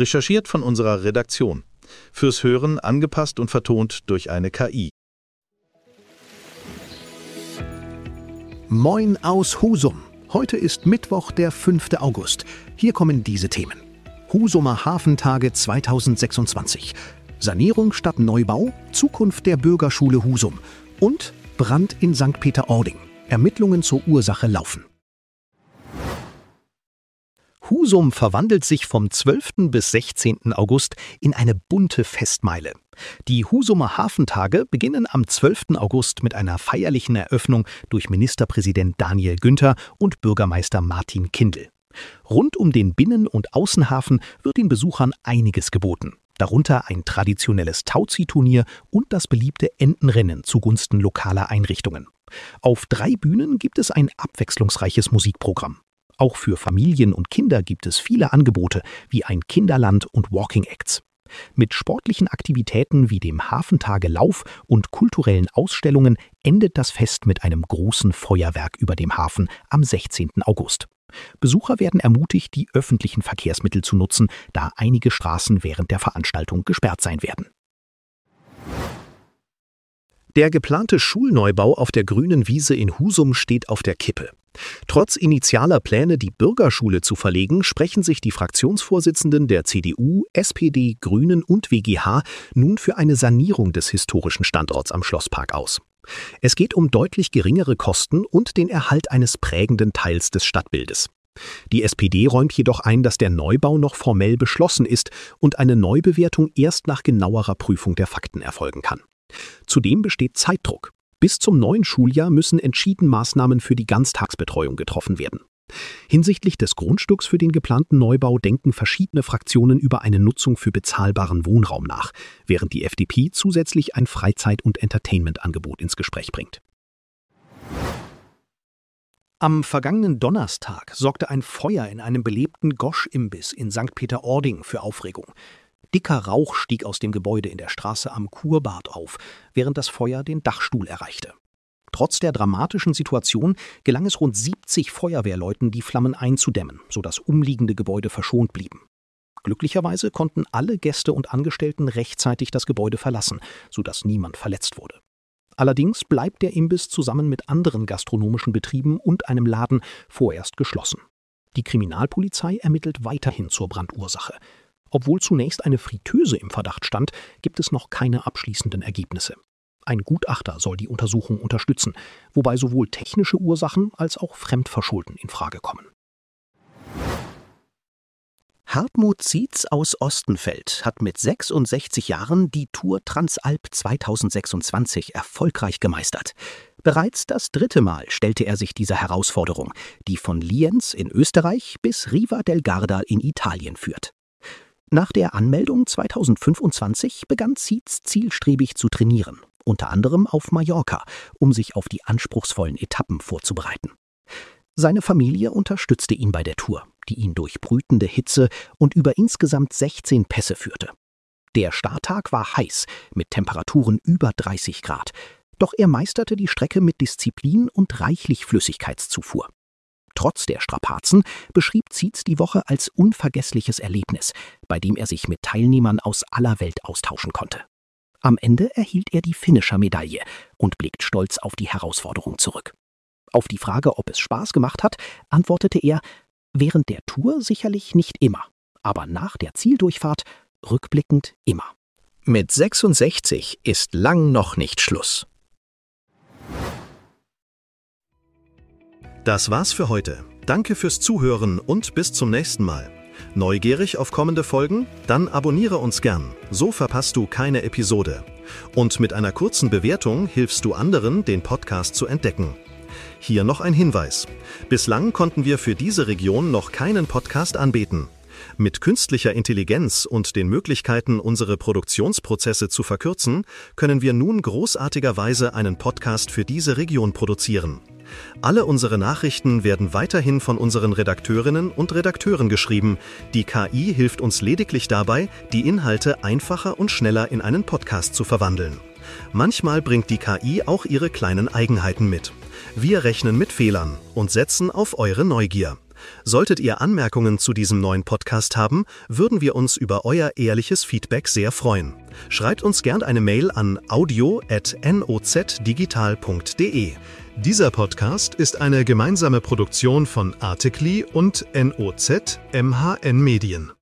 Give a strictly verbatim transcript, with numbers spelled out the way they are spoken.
Recherchiert von unserer Redaktion. Fürs Hören angepasst und vertont durch eine K I. Moin aus Husum. Heute ist Mittwoch, der fünfte August. Hier kommen diese Themen. Husumer Hafentage zweitausendsechsundzwanzig. Sanierung statt Neubau, Zukunft der Bürgerschule Husum und Brand in Sankt Peter-Ording. Ermittlungen zur Ursache laufen. Husum verwandelt sich vom zwölften bis sechzehnten August in eine bunte Festmeile. Die Husumer Hafentage beginnen am zwölften August mit einer feierlichen Eröffnung durch Ministerpräsident Daniel Günther und Bürgermeister Martin Kindl. Rund um den Binnen- und Außenhafen wird den Besuchern einiges geboten. Darunter ein traditionelles Tauziehturnier und das beliebte Entenrennen zugunsten lokaler Einrichtungen. Auf drei Bühnen gibt es ein abwechslungsreiches Musikprogramm. Auch für Familien und Kinder gibt es viele Angebote wie ein Kinderland und Walking Acts. Mit sportlichen Aktivitäten wie dem Hafentage-Lauf und kulturellen Ausstellungen endet das Fest mit einem großen Feuerwerk über dem Hafen am sechzehnten August. Besucher werden ermutigt, die öffentlichen Verkehrsmittel zu nutzen, da einige Straßen während der Veranstaltung gesperrt sein werden. Der geplante Schulneubau auf der grünen Wiese in Husum steht auf der Kippe. Trotz initialer Pläne, die Bürgerschule zu verlegen, sprechen sich die Fraktionsvorsitzenden der C D U, S P D, Grünen und W G H nun für eine Sanierung des historischen Standorts am Schlosspark aus. Es geht um deutlich geringere Kosten und den Erhalt eines prägenden Teils des Stadtbildes. Die S P D räumt jedoch ein, dass der Neubau noch formell beschlossen ist und eine Neubewertung erst nach genauerer Prüfung der Fakten erfolgen kann. Zudem besteht Zeitdruck. Bis zum neuen Schuljahr müssen entschieden Maßnahmen für die Ganztagsbetreuung getroffen werden. Hinsichtlich des Grundstücks für den geplanten Neubau denken verschiedene Fraktionen über eine Nutzung für bezahlbaren Wohnraum nach, während die F D P zusätzlich ein Freizeit- und Entertainment-Angebot ins Gespräch bringt. Am vergangenen Donnerstag sorgte ein Feuer in einem belebten Gosch-Imbiss in Sankt Peter-Ording für Aufregung. Dicker Rauch stieg aus dem Gebäude in der Straße am Kurbad auf, während das Feuer den Dachstuhl erreichte. Trotz der dramatischen Situation gelang es rund siebzig Feuerwehrleuten, die Flammen einzudämmen, sodass umliegende Gebäude verschont blieben. Glücklicherweise konnten alle Gäste und Angestellten rechtzeitig das Gebäude verlassen, sodass niemand verletzt wurde. Allerdings bleibt der Imbiss zusammen mit anderen gastronomischen Betrieben und einem Laden vorerst geschlossen. Die Kriminalpolizei ermittelt weiterhin zur Brandursache. Obwohl zunächst eine Fritteuse im Verdacht stand, gibt es noch keine abschließenden Ergebnisse. Ein Gutachter soll die Untersuchung unterstützen, wobei sowohl technische Ursachen als auch Fremdverschulden in Frage kommen. Hartmut Zietz aus Ostenfeld hat mit sechsundsechzig Jahren die Tour Transalp zweitausendsechsundzwanzig erfolgreich gemeistert. Bereits das dritte Mal stellte er sich dieser Herausforderung, die von Lienz in Österreich bis Riva del Garda in Italien führt. Nach der Anmeldung zweitausendfünfundzwanzig begann Zietz zielstrebig zu trainieren, unter anderem auf Mallorca, um sich auf die anspruchsvollen Etappen vorzubereiten. Seine Familie unterstützte ihn bei der Tour, die ihn durch brütende Hitze und über insgesamt sechzehn Pässe führte. Der Starttag war heiß, mit Temperaturen über dreißig Grad, doch er meisterte die Strecke mit Disziplin und reichlich Flüssigkeitszufuhr. Trotz der Strapazen beschrieb Zietz die Woche als unvergessliches Erlebnis, bei dem er sich mit Teilnehmern aus aller Welt austauschen konnte. Am Ende erhielt er die Finisher-Medaille und blickt stolz auf die Herausforderung zurück. Auf die Frage, ob es Spaß gemacht hat, antwortete er, während der Tour sicherlich nicht immer, aber nach der Zieldurchfahrt rückblickend immer. Mit sechsundsechzig ist lang noch nicht Schluss. Das war's für heute. Danke fürs Zuhören und bis zum nächsten Mal. Neugierig auf kommende Folgen? Dann abonniere uns gern, so verpasst du keine Episode. Und mit einer kurzen Bewertung hilfst du anderen, den Podcast zu entdecken. Hier noch ein Hinweis. Bislang konnten wir für diese Region noch keinen Podcast anbieten. Mit künstlicher Intelligenz und den Möglichkeiten, unsere Produktionsprozesse zu verkürzen, können wir nun großartigerweise einen Podcast für diese Region produzieren. Alle unsere Nachrichten werden weiterhin von unseren Redakteurinnen und Redakteuren geschrieben. Die K I hilft uns lediglich dabei, die Inhalte einfacher und schneller in einen Podcast zu verwandeln. Manchmal bringt die K I auch ihre kleinen Eigenheiten mit. Wir rechnen mit Fehlern und setzen auf eure Neugier. Solltet ihr Anmerkungen zu diesem neuen Podcast haben, würden wir uns über euer ehrliches Feedback sehr freuen. Schreibt uns gern eine Mail an audio at nozdigital punkt de. Dieser Podcast ist eine gemeinsame Produktion von Articly und N O Z M H N Medien.